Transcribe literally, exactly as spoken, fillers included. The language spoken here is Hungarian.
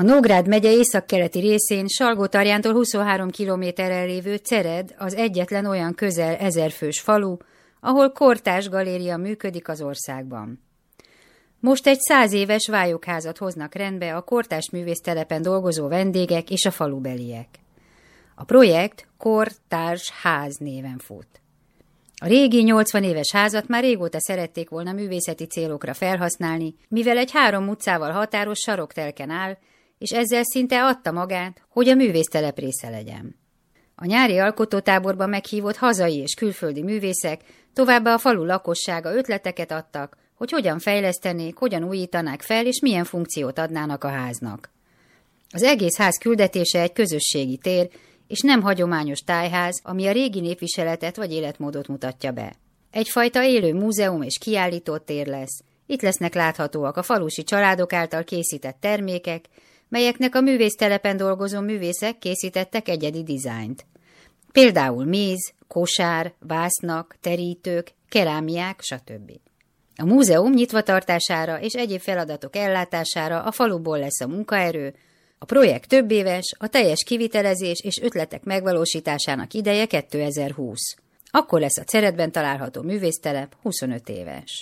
A Nógrád megye északkeleti részén Salgótarjántól huszonhárom kilométerrel lévő Cered az egyetlen olyan közel ezerfős falu, ahol kortárs galéria működik az országban. Most egy száz éves vályokházat hoznak rendbe a kortárs művésztelepen dolgozó vendégek és a falubeliek. A projekt Kortárs Ház néven fut. A régi nyolcvan éves házat már régóta szerették volna művészeti célokra felhasználni, mivel egy három utcával határos saroktelken áll, és ezzel szinte adta magát, hogy a művésztelep része legyen. A nyári alkotótáborban meghívott hazai és külföldi művészek, továbbá a falu lakossága ötleteket adtak, hogy hogyan fejlesztenék, hogyan újítanák fel, és milyen funkciót adnának a háznak. Az egész ház küldetése egy közösségi tér, és nem hagyományos tájház, ami a régi népviseletet vagy életmódot mutatja be. Egyfajta élő múzeum és kiállító tér lesz. Itt lesznek láthatóak a falusi családok által készített termékek, melyeknek a művésztelepen dolgozó művészek készítettek egyedi dizájnt. Például méz, kosár, vásznak, terítők, kerámiák, stb. A múzeum nyitva tartására és egyéb feladatok ellátására a faluból lesz a munkaerő. A projekt több éves, a teljes kivitelezés és ötletek megvalósításának ideje kétezer-húsz. Akkor lesz a Ceredben található művésztelep huszonöt éves.